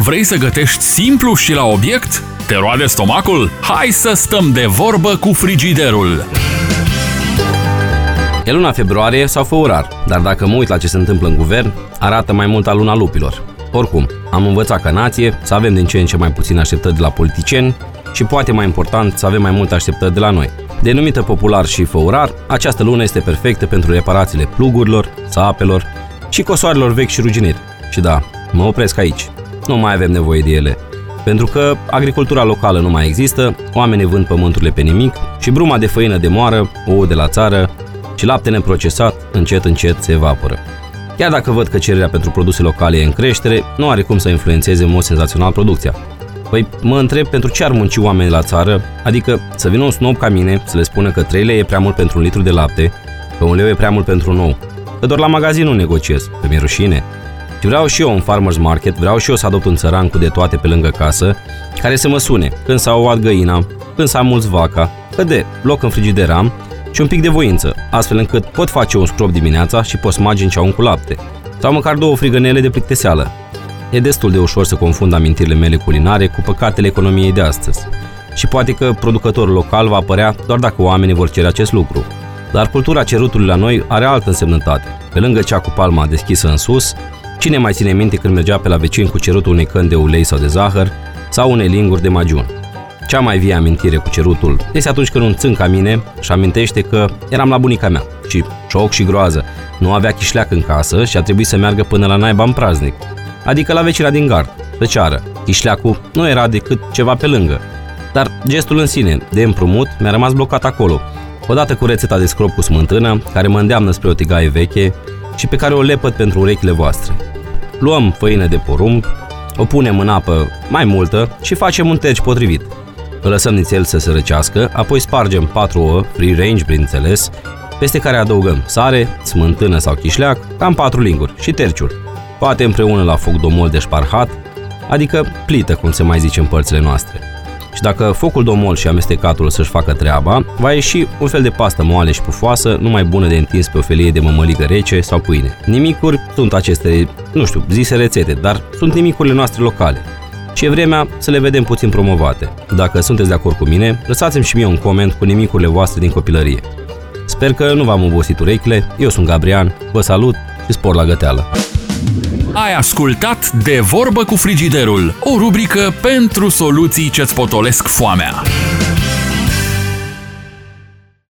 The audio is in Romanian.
Vrei să gătești simplu și la obiect? Te roade stomacul? Hai să stăm de vorbă cu frigiderul! E luna februarie sau făurar, dar dacă mă uit la ce se întâmplă în guvern, arată mai mult a luna lupilor. Oricum, am învățat ca nație să avem din ce în ce mai puține așteptări de la politicieni și, poate mai important, să avem mai multe așteptări de la noi. Denumită popular și făurar, această lună este perfectă pentru reparațiile plugurilor, sapelor și cosoarelor vechi și ruginiri. Și da, mă opresc aici. Nu mai avem nevoie de ele. Pentru că agricultura locală nu mai există, oamenii vând pământurile pe nimic și bruma de făină de moară, ouă de la țară și lapte neprocesat încet se evaporă. Chiar dacă văd că cererea pentru produse locale e în creștere, nu are cum să influențeze în mod senzațional producția. Păi mă întreb pentru ce ar munci oamenii la țară, adică să vină un snob ca mine să le spună că 3 lei e prea mult pentru un litru de lapte, că 1 leu e prea mult pentru un ou, că doar la magazin nu negociez, că mi-e rușine. Și vreau și eu un farmer's market, vreau și eu să adopt un țăran cu de toate pe lângă casă, care să mă sune când s-a ouat găina, când s-a mulți vaca, că de loc în frigider am și un pic de voință, astfel încât pot face un scrop dimineața și pot smage în ceaun cu lapte, sau măcar 2 frigănele de plicteseală. E destul de ușor să confund amintirile mele culinare cu păcatele economiei de astăzi. Și poate că producătorul local va apărea doar dacă oamenii vor cere acest lucru. Dar cultura cerutului la noi are altă însemnătate. Pe lângă cea cu palma deschisă în sus, cine mai ține minte când mergea pe la vecin cu cerutul unei căni de ulei sau de zahăr sau unei linguri de magiun? Cea mai vie amintire cu cerutul este atunci când un țân ca mine își amintește că eram la bunica mea și, șoc și groază, nu avea chișleac în casă și a trebuit să meargă până la naiba în praznic, adică la vecina din gard, să ceară. Chișleacul nu era decât ceva pe lângă, dar gestul în sine, de împrumut, mi-a rămas blocat acolo, odată cu rețeta de scrop cu smântână, care mă îndeamnă spre o tigaie veche și pe care o lepăd pentru urechile voastre. Luăm făină de porumb, o punem în apă mai multă și facem un terci potrivit. Îl lăsăm nițel să se răcească, apoi spargem 4 ouă, free range, bineînțeles, peste care adăugăm sare, smântână sau chișleac, cam 4 linguri și terciul. Poate împreună la foc domol de șparhat, adică plită, cum se mai zice în părțile noastre. Și dacă focul domol și amestecatul să-și facă treaba, va ieși un fel de pastă moale și pufoasă, numai bună de întins pe o felie de mămăligă rece sau pâine. Nimicuri sunt aceste, zise rețete, dar sunt nimicurile noastre locale. Și e vremea să le vedem puțin promovate. Dacă sunteți de acord cu mine, lăsați-mi și mie un coment cu nimicurile voastre din copilărie. Sper că nu v-am obosit urechile, eu sunt Gabrian, vă salut și spor la găteală! Ai ascultat De Vorbă cu Frigiderul, o rubrică pentru soluții ce-ți potolesc foamea.